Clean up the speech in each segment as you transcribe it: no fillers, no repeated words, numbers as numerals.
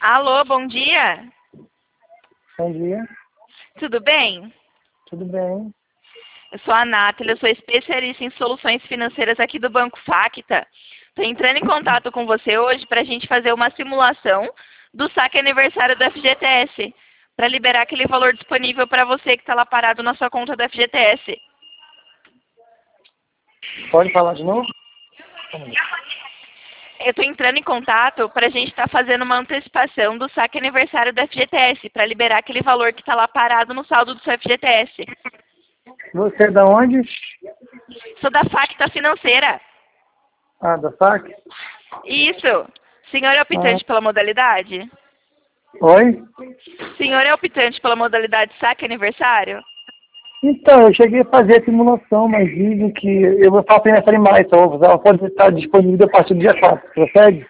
Alô, bom dia. Bom dia, Tudo bem? tudo bem? Eu sou a Nathalie, eu sou especialista em soluções financeiras aqui do Banco Facta. Estou entrando em contato com você hoje para a gente fazer uma simulação do saque aniversário do FGTS, para liberar aquele valor disponível para você que está lá parado na sua conta do FGTS. Pode falar de novo? Eu estou entrando em contato para a gente estar fazendo uma antecipação do saque aniversário do FGTS, para liberar aquele valor que está lá parado no saldo do seu FGTS. Você é da onde? Sou da Facta Financeira. Ah, da FAC? Isso. Senhor é optante pela modalidade? Oi? Senhor é optante pela modalidade saque aniversário? Então, eu cheguei a fazer a simulação, mas dizem que eu vou falar aniversário em maio, então ela pode estar disponível a partir do dia 4, procede?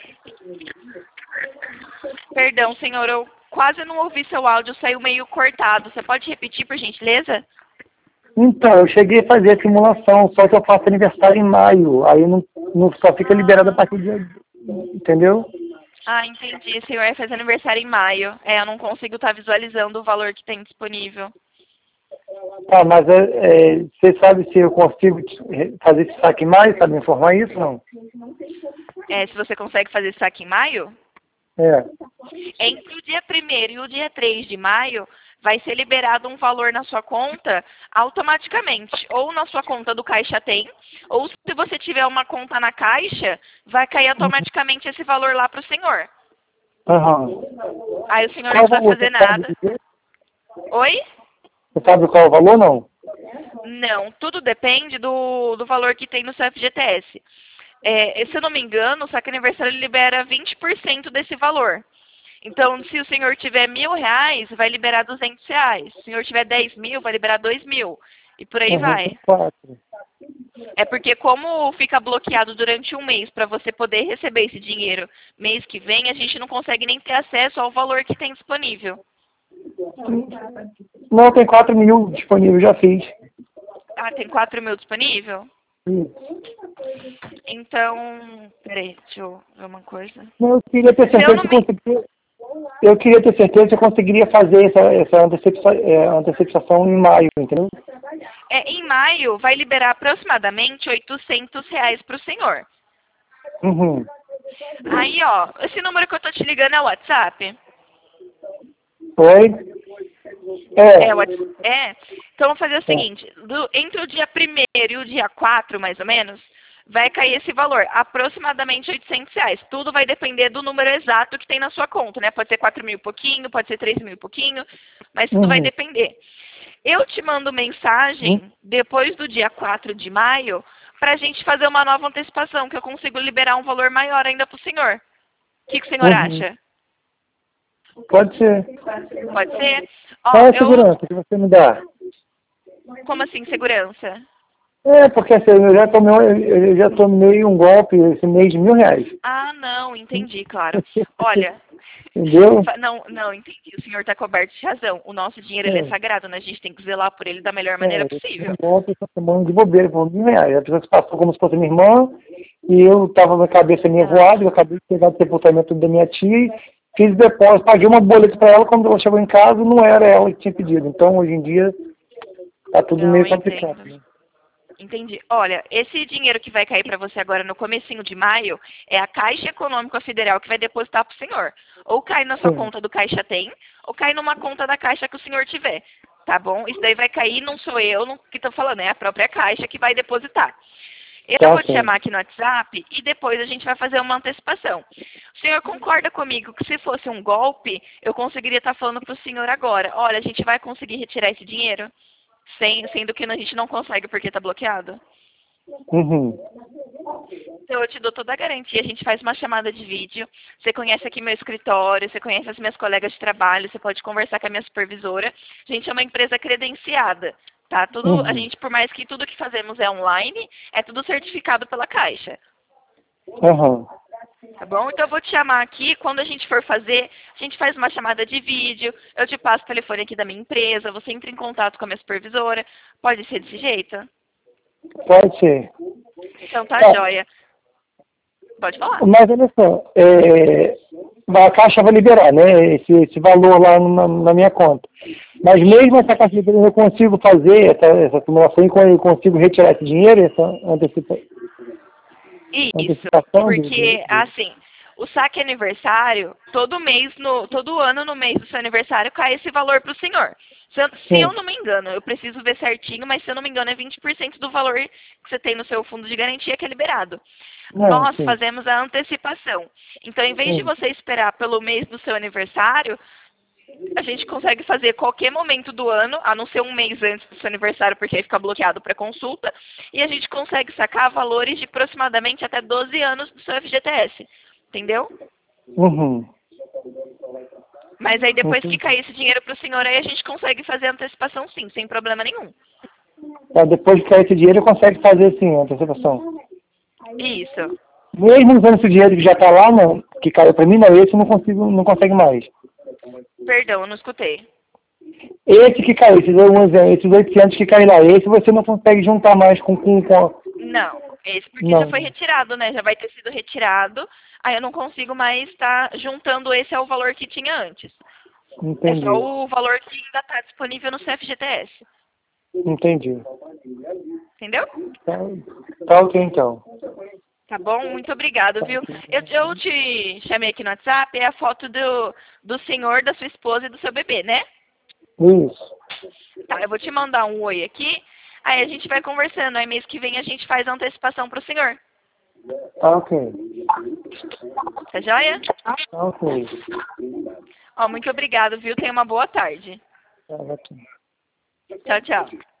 Perdão, senhor, eu quase não ouvi seu áudio, saiu meio cortado. Você pode repetir, por gentileza? Então, eu cheguei a fazer a simulação, só que eu faço aniversário em maio, aí não só fica liberado a partir do dia... Entendeu? Ah, entendi. O senhor faz aniversário em maio. Eu não consigo estar visualizando o valor que tem disponível. Tá, mas você sabe se eu consigo fazer esse saque em maio, sabe me informar isso, não? Se você consegue fazer saque em maio? É. Entre o dia 1º e o dia 3 de maio, vai ser liberado um valor na sua conta automaticamente. Ou na sua conta do Caixa Tem, ou se você tiver uma conta na Caixa, vai cair automaticamente esse valor lá para o senhor. Aham. Aí o senhor Qual não o precisa valor, fazer você sabe nada. dizer? Oi? Você sabe qual é o valor, não? Não, tudo depende do valor que tem no seu FGTS. Se eu não me engano, o saque aniversário libera 20% desse valor. Então, se o senhor tiver R$ 1.000, vai liberar R$ 200. Se o senhor tiver 10 mil, vai liberar 2.000. E por aí Uhum, vai. 4. É porque como fica bloqueado durante um mês para você poder receber esse dinheiro mês que vem, a gente não consegue nem ter acesso ao valor que tem disponível. Não, tem 4.000 disponível, já fiz. Ah, tem 4.000 disponível? Isso. Então, peraí, deixa eu ver uma coisa. Não, eu queria ter Se eu certeza não se me... conseguiria, eu queria ter certeza se eu conseguiria fazer essa antecipação em maio, entendeu? em maio, vai liberar aproximadamente R$ 800 para o senhor. Uhum. Aí, ó, esse número que eu tô te ligando é o WhatsApp? Oi? Então, vamos fazer o seguinte. Entre o dia 1º e o dia 4, mais ou menos, vai cair esse valor, aproximadamente R$ 800. Tudo vai depender do número exato que tem na sua conta, né? Pode ser 4.000 e pouquinho, pode ser 3.000 e pouquinho, mas tudo vai Uhum. depender. Eu te mando mensagem depois do dia 4 de maio para a gente fazer uma nova antecipação, que eu consigo liberar um valor maior ainda para o senhor. O que o senhor Uhum. acha? Pode ser. Pode ser? Qual Ó, é a segurança que você me dá? Como assim, segurança? Porque assim, eu já tomei um golpe esse mês de R$ 1.000. Ah, não, entendi, claro. Olha, Entendeu? não, entendi. O senhor está coberto de razão. O nosso dinheiro ele é É. sagrado, né? A gente tem que zelar por ele da melhor maneira Eu tomei possível. um golpe, eu tô tomando de bobeira, por R$ 1.000. A pessoa se passou como se fosse minha irmã, e eu estava com a cabeça meio voada, eu acabei de pegar o sepultamento da minha tia e fiz depósito, paguei uma boleta para ela, quando ela chegou em casa, não era ela que tinha pedido. Então, hoje em dia, tá tudo Não, meio eu complicado. entendo. Né? Entendi. Olha, esse dinheiro que vai cair para você agora no comecinho de maio é a Caixa Econômica Federal que vai depositar para o senhor. Ou cai na sua Sim. conta do Caixa Tem, ou cai numa conta da Caixa que o senhor tiver. Tá bom? Isso daí vai cair, não sou eu que estou falando, é a própria Caixa que vai depositar. Eu Tá vou te chamar certo. aqui no WhatsApp e depois a gente vai fazer uma antecipação. O senhor concorda comigo que se fosse um golpe, eu conseguiria estar falando para o senhor agora, olha, a gente vai conseguir retirar esse dinheiro? Sendo que a gente não consegue porque está bloqueado? Uhum. Então eu te dou toda a garantia, a gente faz uma chamada de vídeo, você conhece aqui meu escritório, você conhece as minhas colegas de trabalho, você pode conversar com a minha supervisora. A gente é uma empresa credenciada, tá? A Uhum. gente, por mais que tudo que fazemos é online, é tudo certificado pela Caixa. Uhum. Tá bom? Então eu vou te chamar aqui, quando a gente for fazer, a gente faz uma chamada de vídeo, eu te passo o telefone aqui da minha empresa, você entra em contato com a minha supervisora. Pode ser desse jeito? Pode ser. Então tá Tá. joia. Pode falar. Mas olha só, a Caixa vai liberar, né, esse valor lá na minha conta. Mas mesmo essa Caixa liberando, eu consigo fazer essa simulação e eu consigo retirar esse dinheiro, essa Isso, antecipação? porque assim, o saque aniversário, todo ano no mês do seu aniversário cai esse valor para o senhor. Se eu não me engano, eu preciso ver certinho, mas se eu não me engano é 20% do valor que você tem no seu fundo de garantia que é liberado. Nós fazemos a antecipação. Então, em vez de você esperar pelo mês do seu aniversário, a gente consegue fazer qualquer momento do ano, a não ser um mês antes do seu aniversário, porque aí fica bloqueado para consulta, e a gente consegue sacar valores de aproximadamente até 12 anos do seu FGTS. Entendeu? Uhum. Mas aí depois que cair esse dinheiro para o senhor, aí a gente consegue fazer a antecipação sim, sem problema nenhum. Depois que cair esse dinheiro, eu consigo fazer sim a antecipação. Isso. Mesmo usando esse dinheiro que já está lá, não, que caiu para mim, não, esse não consegue mais. Perdão, eu não escutei. Esse que caiu, esses 800 que caíram lá, esse você não consegue juntar mais com... Não, esse porque não. já foi retirado, né? Já vai ter sido retirado. Aí eu não consigo mais estar juntando esse ao valor que tinha antes. Entendi. É só o valor que ainda está disponível no CFGTS. Entendi. Entendeu? Tá ok, então. Tá bom? Muito obrigado, viu? Eu te chamei aqui no WhatsApp, é a foto do senhor, da sua esposa e do seu bebê, né? Isso. Tá, eu vou te mandar um oi aqui. Aí a gente vai conversando. Aí mês que vem a gente faz a antecipação pro senhor. Tá ok. Tá joia? Tá ok. Ó, muito obrigado, viu? Tenha uma boa tarde. Tá ok. Tchau, tchau.